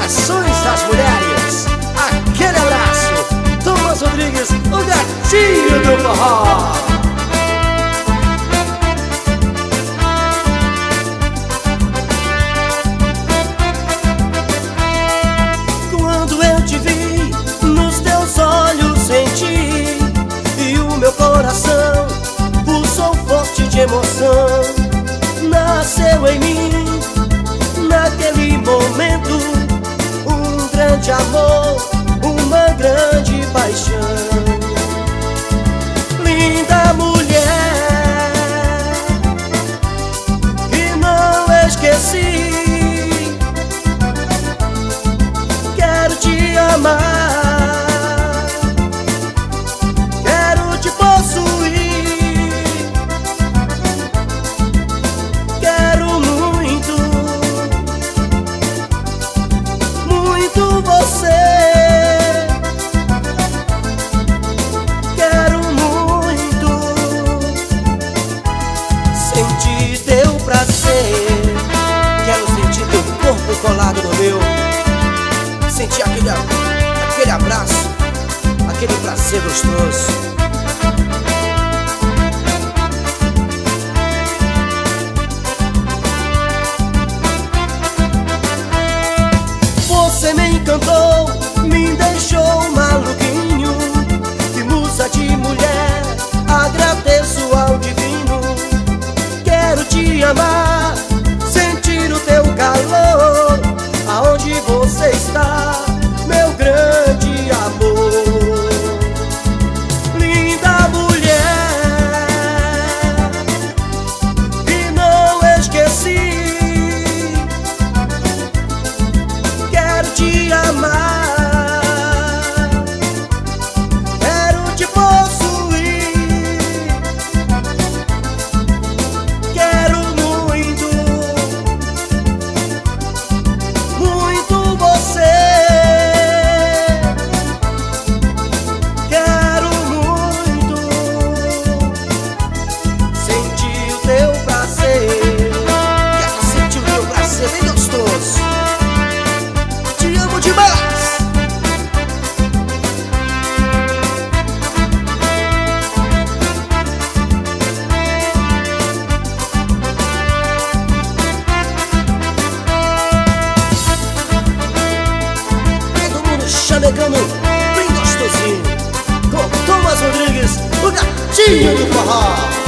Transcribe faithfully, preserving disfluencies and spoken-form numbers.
corações das mulheres. Aquele abraço, Thomas Rodrigues, o gatinho do forró. Quando eu te vi, nos teus olhos senti, e o meu coração pulsou forte de emoção. Nasceu em mim, naquele momento, um grande amor, uma grande paixão. Linda mulher, que não esqueci, quero te amar, quero te possuir, quero muito, muito você. Quero muito sentir teu prazer, quero sentir teu corpo colado no meu, sentir aquele, aquele abraço, aquele prazer gostoso. Você me encantou, me deixou maluquinho, que musa de mulher, agradeço ao divino. Quero te amar, sentir o teu calor, aonde você está, meu grande amor. Linda mulher, que não esqueci, quero te amar, quero te possuir, quero muito, muito você. Quero muito sentir o teu prazer, quero sentir o teu prazer bem gostoso. Te amo demais. Todo mundo chamegando bem gostosinho, com Thomas Rodrigues, o gatinho do forró.